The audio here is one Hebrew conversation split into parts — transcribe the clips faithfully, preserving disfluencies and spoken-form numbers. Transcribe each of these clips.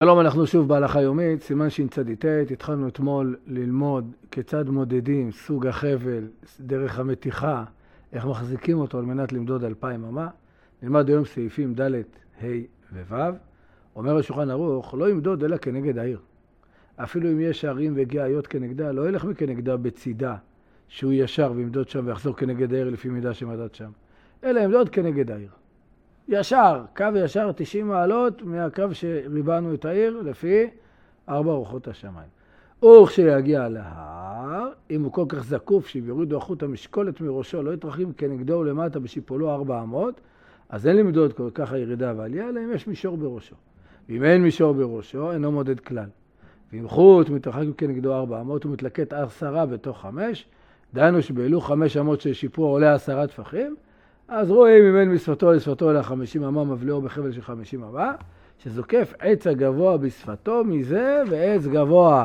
שלום, אנחנו שוב בהלכה יומית, סימן ש"ט. התחלנו אתמול ללמוד כיצד מודדים סוג החבל, דרך המתיחה, איך מחזיקים אותו על מנת למדוד אלפיים אמה. נלמד היום סעיפים ד', ה' וו'. אומר השולחן ערוך, לא ימדוד אלא כנגד העיר. אפילו אם יש שערים וגיאיות כנגדה, לא ילך מכנגדה בצידה, שהוא ישר וימדוד שם ויחזור כנגד העיר לפי מידה שמדד שם, אלא ימדוד כנגד העיר. ישר, קו ישר תשעים מעלות מהקו שריבענו את העיר לפי ארבע רוחות השמיים. וכשיגיע להר, אם הוא כל כך זקוף שיורידו החוט המשקולת מראשו, לא יתרחים כנגדו למטה בשיפולו ארבע אמות, אז אין למדוד כל כך הירידה ועלייה, אלא אם יש מישור בראשו. ואם אין מישור בראשו, אינו מודד כלל. ואם חוט מתרחק כנגדו ארבע אמות, הוא מתלקט עשרה בתוך חמש, דהיינו שבאלו חמש אמות של שיפוע עולה עשרה טפחים, אז רואים אם אין משפתו לשפתו אלא חמישים אמה מבליעו בחבל של חמישים אמה, שזוקף עץ הגבוה בשפתו מזה ועץ גבוה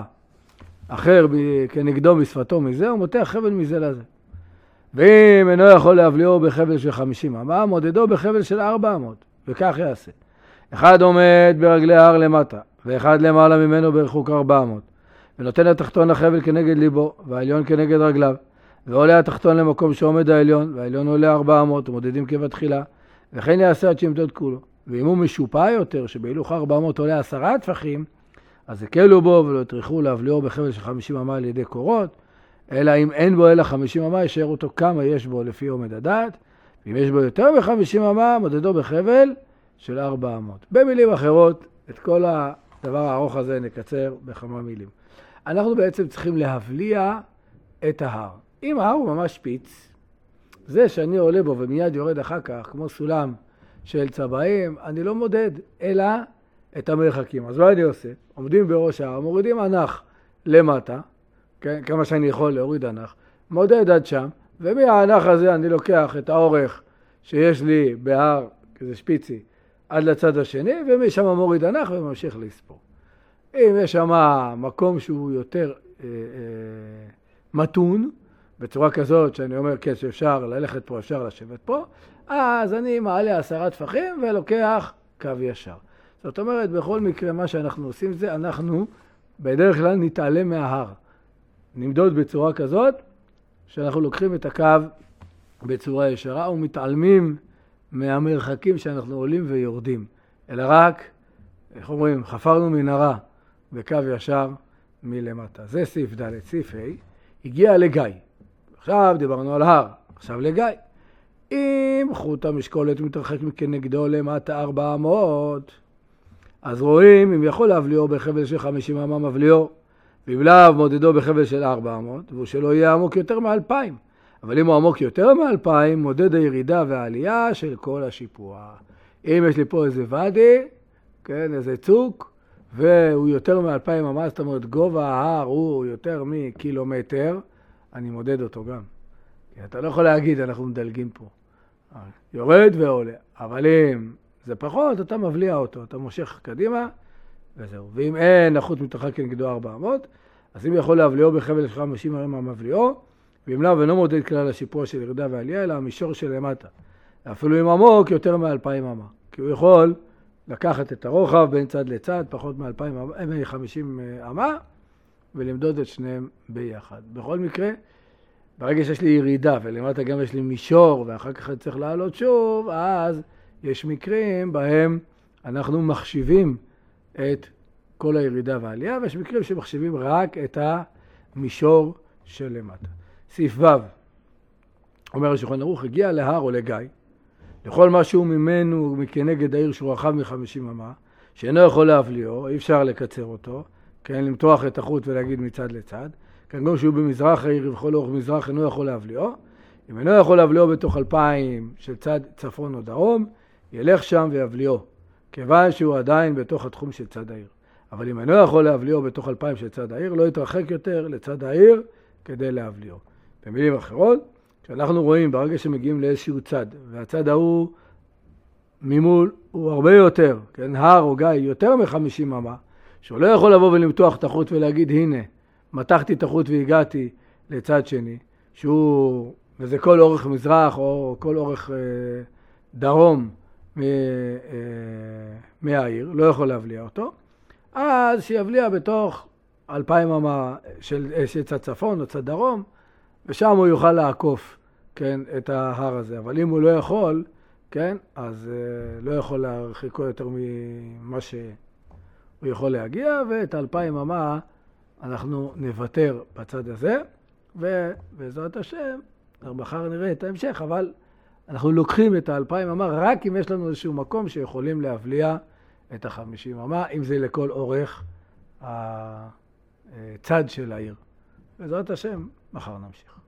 אחר כנגדו בשפתו מזה, הוא מותח חבל מזה לזה. ואם אינו יכול להבליעו בחבל של חמישים אמה, מודדו בחבל של ארבע אמות, וכך יעשה. אחד עומד ברגלי ההר למטה, ואחד למעלה ממנו ברחוק ארבע אמות, ונותן התחתון לחבל כנגד ליבו, והעליון כנגד רגליו. ועולה התחתון למקום שעומד העליון, והעליון עולה ארבע אמות, ומודדים כבתחילה, וכן יעשה עד שימדוד כולו. ואם הוא משופע יותר, שבהילוך ארבע אמות עולה עשרה טפחים, אז הקלו בו ולא יטרחו להבליעו בחבל של חמישים אמה על ידי קורות, אלא אם אין בו אלא חמישים אמה, ישאר אותו כמה יש בו לפי עומד הדעת, ואם יש בו יותר מ-חמישים אמה, מודדו בחבל של ארבע אמות. במילים אחרות, את כל הדבר הארוך הזה נקצר בכמה מילים. אנחנו בעצם צריכים להבליע את ההר. אם ההר הוא ממש שפיץ, זה שאני עולה בו ומיד יורד אחר כך, כמו סולם של צבעים, אני לא מודד, אלא את המרחקים. אז מה אני עושה? עומדים בראש ההר, מורידים ענך למטה, כן? כמה שאני יכול להוריד ענך, מודד עד שם, ומהענך הזה אני לוקח את האורך שיש לי בהר, כזה שפיצי, עד לצד השני, ומשם מוריד ענך וממשיך לספור. אם יש שם מקום שהוא יותר אה, אה, מתון, בצורה כזאת שאני אומר כן שאפשר ללכת פה, אפשר לשבת פה, אז אני מעלה עשרה טפחים ולוקח קו ישר. זאת אומרת, בכל מקרה מה שאנחנו עושים זה, אנחנו בדרך כלל נתעלם מההר. נמדוד בצורה כזאת שאנחנו לוקחים את הקו בצורה ישרה ומתעלמים מהמרחקים שאנחנו עולים ויורדים. אלא רק, איך אומרים, חפרנו מנהרה בקו ישר מלמטה. זה סעיף ד'. סעיף ה' הגיע לגיא. עכשיו דיברנו על הר, עכשיו לגיא. אם חוט המשקולת מתרחק כנגדו למטה ארבע אמות, אז רואים אם יכול להבליעו בחבל של חמישים אמה מבליעו, ואם לאו מודדו בחבל של ארבע אמות, והוא שלא יהיה עמוק יותר מאלפיים. אבל אם הוא עמוק יותר מאלפיים, מודד הירידה והעלייה של כל השיפוע. אם יש לי פה איזה ואדי, כן, איזה צוק, והוא יותר מאלפיים אמה, זאת אומרת גובה ההר הוא יותר מקילומטר, אני מודד אותו גם. כי אתה לא יכול להגיד, אנחנו מדלגים פה. יורד ועולה. אבל אם זה פחות, אתה מבליע אותו, אתה מושך קדימה, וזהו. ואם אין, החוט מתרחק כנגדו ארבע אמות, אז אם יכול להבליעו בחבל של חמישים אמה מבליעו, ואם לאו אינו מודד כלל השיפוע של ירידה ועלייה, אלא המישור של למטה. אפילו אם עמוק יותר מאלפיים אמה. כי הוא יכול לקחת את הרוחב בין צד לצד, פחות מ-חמישים אמה, ולמדוד את שניהם ביחד. בכל מקרה, ברגע שיש לי ירידה ולמטה גם יש לי מישור ואחר כך אני צריך לעלות שוב, אז יש מקרים בהם אנחנו מחשיבים את כל הירידה והעלייה, ויש מקרים שמחשיבים רק את המישור של למטה. סעיף ו' אומר השולחן ערוך, הגיע להר או לגיא, לכל משהו ממנו מכנגד העיר שהוא רחב מ-חמישים אמה, שאינו יכול להבליעו, אי אפשר לקצר אותו, כן, למתוח את החוט ולהגיד מצד לצד, כאן גם שהוא במזרח העיר ובכל אורך מזרח אינו יכול להבליעו, אם אינו יכול להבליעו בתוך אלפיים של צד צפון או דרום, ילך שם ויבליעו, כיוון שהוא עדיין בתוך התחום של צד העיר. אבל אם אינו יכול להבליעו בתוך אלפיים של צד העיר, לא יתרחק יותר לצד העיר כדי להבליעו. במילים אחרות, כשאנחנו רואים ברגע שמגיעים לאיזשהו צד, והצד ההוא ממול הוא הרבה יותר, כן, הר או גיא יותר מ-חמישים אמה, שהוא לא יכול לבוא ולמתוח את החוט ולהגיד, הנה, מתחתי את החוט והגעתי לצד שני, שהוא, וזה כל אורך מזרח או כל אורך אה, דרום מ, אה, מהעיר, לא יכול להבליע אותו, אז שיבליע בתוך אלפיים אמה של, של צד צפון או צד דרום, ושם הוא יוכל לעקוף, כן, את ההר הזה. אבל אם הוא לא יכול, כן, אז uh, לא יכול להרחיקו יותר ממה שהוא יכול להגיע, ואת אלפיים אמה אנחנו נוותר בצד הזה, ובעזרת השם, מחר נראה את ההמשך, אבל אנחנו לוקחים את האלפיים אמה רק אם יש לנו איזשהו מקום שיכולים להבליע את החמישים אמה, אם זה לכל אורך הצד של העיר. בעזרת השם, מחר נמשיך.